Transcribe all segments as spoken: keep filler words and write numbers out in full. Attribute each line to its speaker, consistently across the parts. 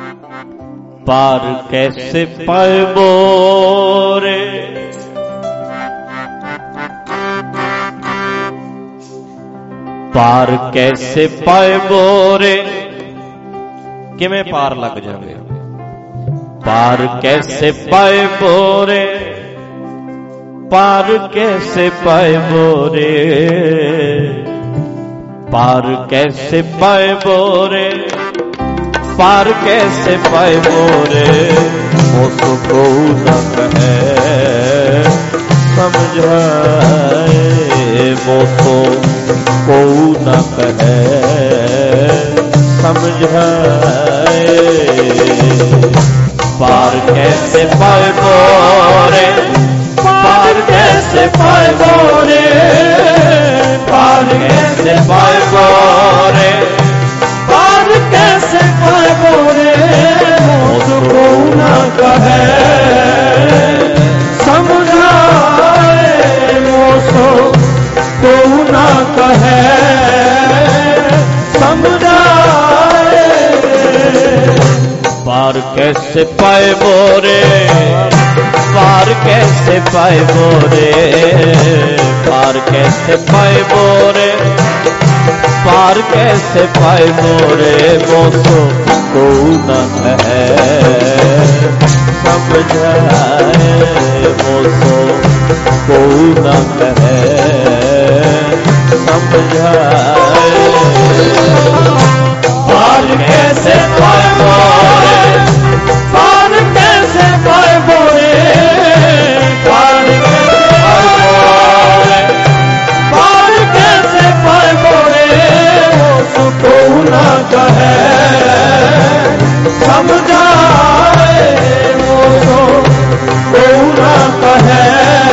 Speaker 1: पार कैसे पाए बोरे, पार कैसे पाए बोरे, किमें पार लग जावे। पार कैसे पाए बोरे, पार कैसे पाए बोरे, पार कैसे पाए बोरे, पार कैसे पाए बोरे। मुझको न कहे समझाए, मुझको को न कहे समझाए। पार कैसे पाए बोरे, पार कैसे पाए बोरे, पार कैसे पाए बोरे, पार कैसे पाए बोरे। मुझको न कहे समझाए, मुझको न कहे समझाए। पार कैसे पाए बोरे, पार कैसे पाए बोरे, पार कैसे पाए बोरे, पार कैसे पाए बोरे। मुझको को न कहे समझाए, मुझको को न कहे समझाए। पार कैसे पाए बोरे, पार कैसे पाए बोरे, पार कैसे पाए बोरे, पार कैसे पाए बोरे। मुझको न कहे समझाए, मुझको न कहे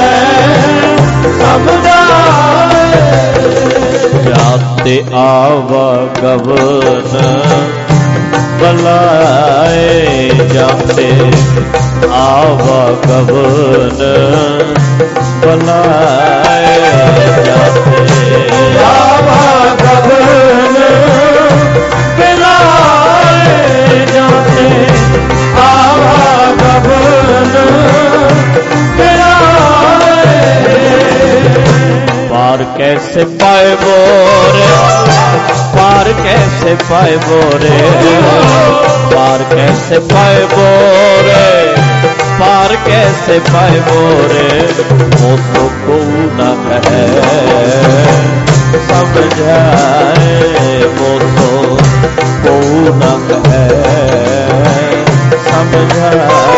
Speaker 1: समझाए। जाते आवागमन बलाए, जाते आवागमन बलाए, जाते आवागमन बलाए, जाते आवागमन बलाए। पार कैसे पाए बोरे, पार कैसे पाए बोरे, पार कैसे पाए बोरे, पार कैसे पाए बोरे। मुझको न कहे समझाए, मुझको न कहे समझाए।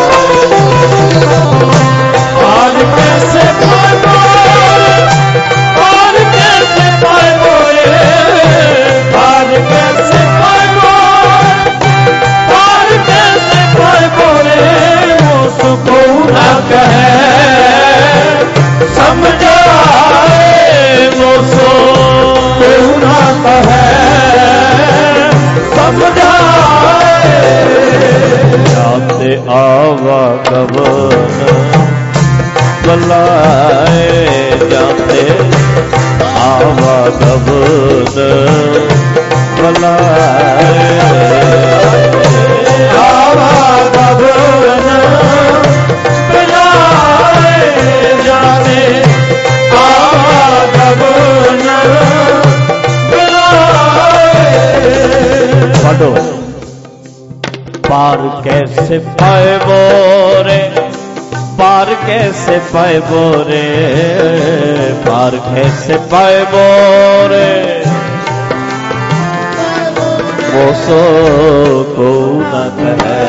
Speaker 1: पार कैसे पाए बोरे, पार कैसे पाए बोरे, पार कैसे पाए बोरे, पार कैसे पाए बोरे। मुझको न कहे समझाए, मुझको न कहे समझाए। जाते आवागमन बलाए, जाते आवागमन बलाए, आवागमन बलाए, जाते आवागमन बलाए। पढ़ो। पार कैसे पाए बोरे, पार कैसे पाए बोरे, पार कैसे पाए बोरे। मुझको न कहे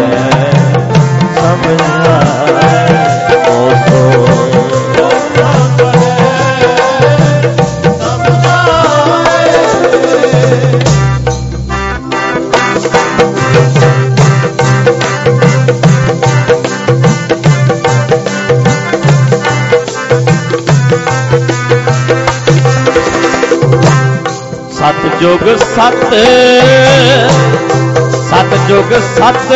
Speaker 1: समझाए, मुझको सतजुग सत, सतजुग सत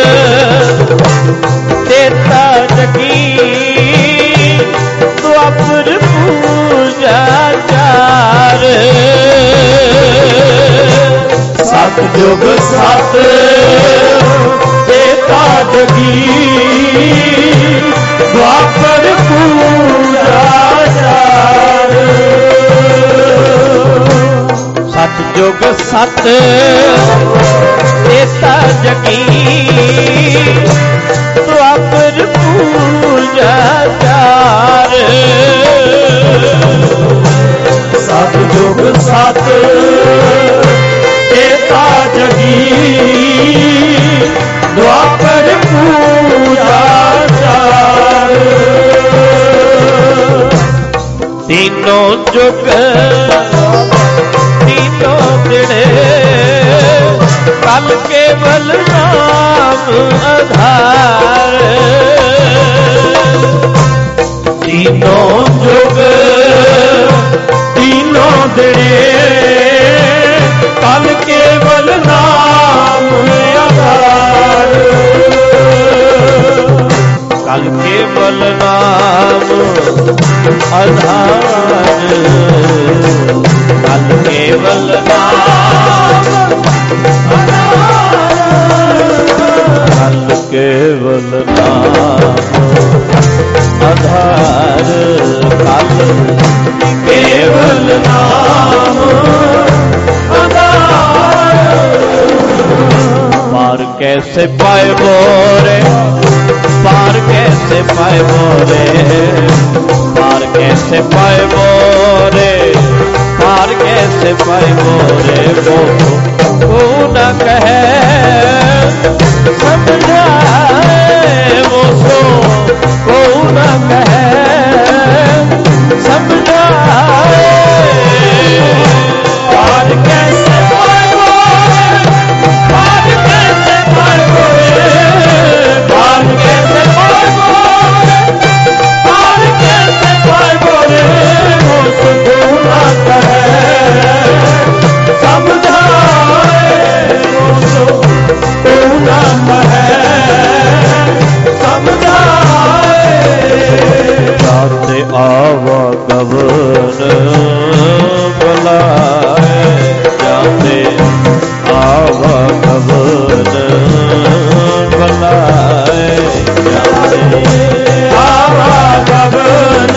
Speaker 1: तेता जगी। द्वापर पूजा चार, सतजुग सत सत देता जगी द्वापर पूजा चार
Speaker 2: सत जुग सत देता जगी द्वापर पूजा चार
Speaker 1: तीनों जुग तीनों दिने कल केवल नाम आधार
Speaker 2: तीनों जुग तीनों दिने कल केवल नाम आधार
Speaker 1: कल केवल नाम आधार कल केवल नाम कल केवल नाम आधार कल
Speaker 2: केवल नाम आधार
Speaker 1: पार कैसे पाए बोरे पार कैसे पाए बोरे पार कैसे पाए बोरे पार कैसे पाए बोरे वो को न कहे समझाए वो सो को न कहे समझाए
Speaker 2: पार कैसे पाए बोरे पार कैसे पाए बोरे पार कैसे पाए बोरे पार कैसे पाए बोरे वो सुकून ना कहे समझाए वो सुकून ना कहे समझाए
Speaker 1: जाते आवा गवन बुलाए जाते आवा गवन बुलाए जाते
Speaker 2: आवा गगन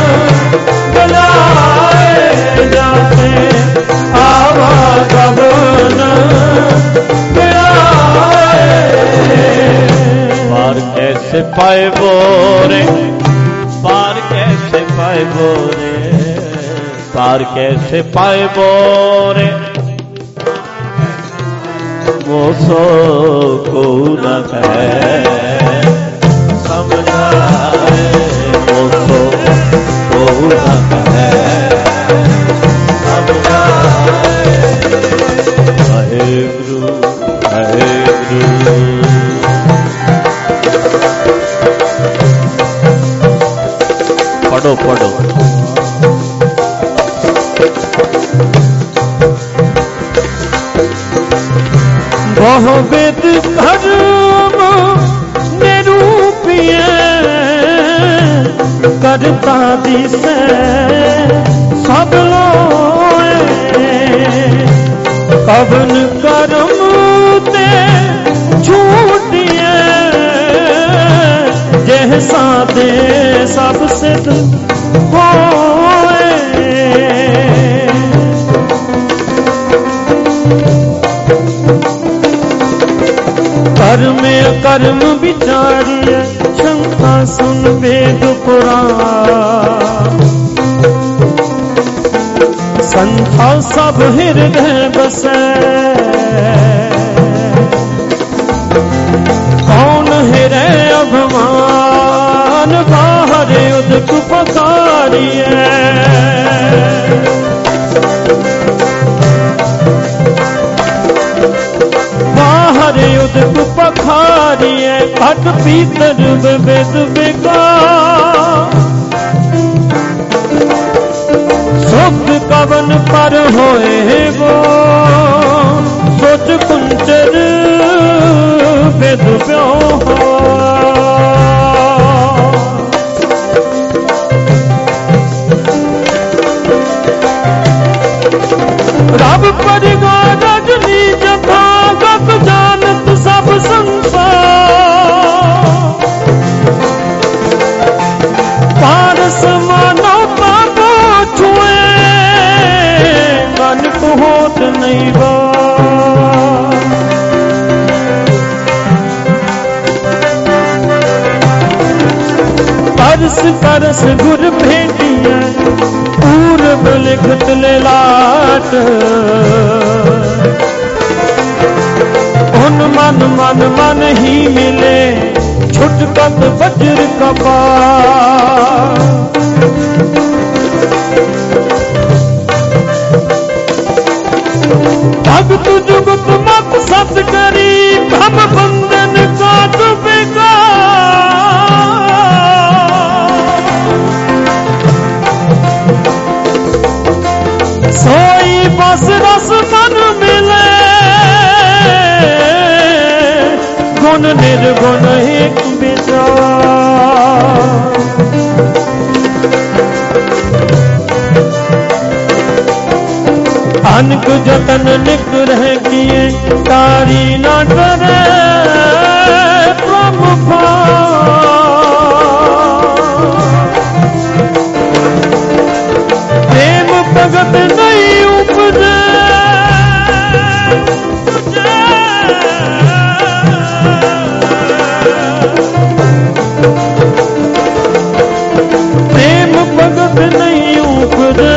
Speaker 2: बुलाए जाते आवा गगन बुलाए
Speaker 1: पार कैसे पाए बोरे पार कैसे पाए बोरे पार कैसे पाए बोरे वो सो को न है समझाए वो सो को न है समझाए हरे गुरु हरे गुरु पढ़ो पढ़ो
Speaker 2: बहुविध कर्म निरूपिय करता दिसे सब लोए कवन कर्म ते छूटिए जैसा दे सब सिद्ध होए कर्म कर्म विचारिय शंका सुन वेद पुराण संथा सब हृदय बसे कौन हृदय अभिमान बाहर उदक पकारिए बाहर उदक पखारिए घट भीतर विविध विकार सुख कवन पर होए गो सोच कुंचर विद रब परिगा रजनी जथा गत जानत सब संसार पारस मानो पागो छुए मन को होत नहीं बा बरस बरस गुर भेटिया पूरब लिखत ले लाट उन मन मन मन ही मिले छुटकत वज्र कपाल भगत जुगत मत सत करी भव बंधन काट बेकार सोई बस रस मन मिले गुण निर्गुण एक विचार अनक जतन निग्रह किए तारी न डरे प्रभु प्रेम भगत नहीं उपजे प्रेम भगत नहीं उपजे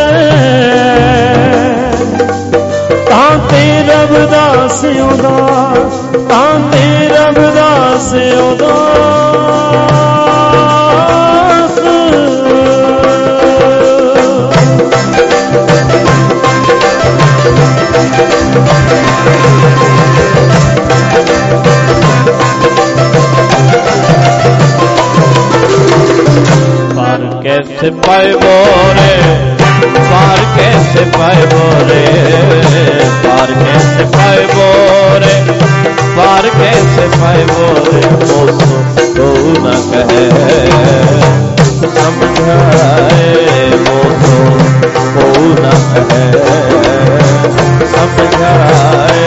Speaker 2: तांते रबदास उदास तांते रबदास उदास
Speaker 1: पार कैसे पाए बोरे पार कैसे पाए बोरे पार कैसे पाए बोरे पार कैसे पाए बोरे तो न कहे समझाए वो तो न कहे समझाए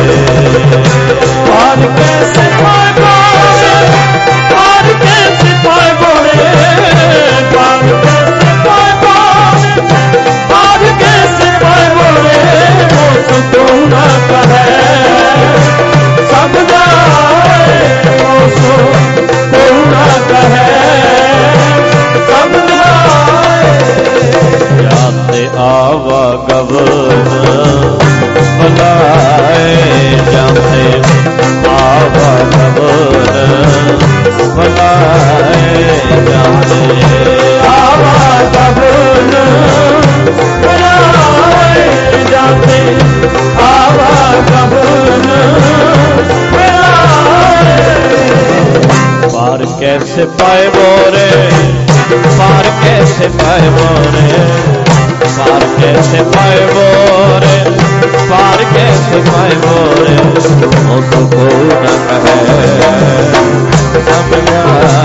Speaker 2: पार कैसे पाए बोरे पार कैसे पाए बोरे पार कैसे पाए बोरे पार कैसे पाए बोरे वो तो न कहे समझाए वो तो न कहे समझाए
Speaker 1: जाते आवा गवन बुलाए जाते आवा गवन बुलाए जाते
Speaker 2: आवा गवन बुलाए जाते आवा गवन बुलाए
Speaker 1: पार कैसे पाए बोरे पार कैसे पाए बोरे पार कैसे पाए बोरे पार कैसे पाए बोरे वो तो को न कहे समझा